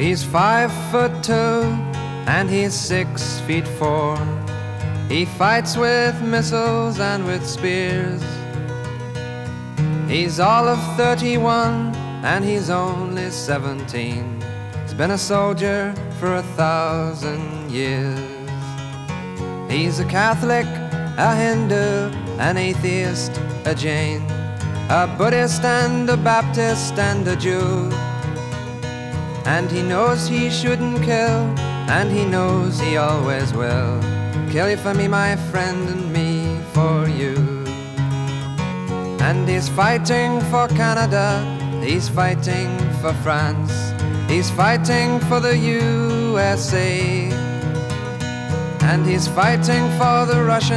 He's 5'2" and he's 6'4". He fights with missiles and with spears. He's all of 31 and he's only 17. He's been a soldier for 1,000 years. He's a Catholic, a Hindu, an atheist, a Jain, a Buddhist and a Baptist and a Jew. And he knows he shouldn't kill, and he knows he always will. Kill you for me, my friend, and me for you. And he's fighting for Canada, he's fighting for France, he's fighting for the USA, and he's fighting for the Russians.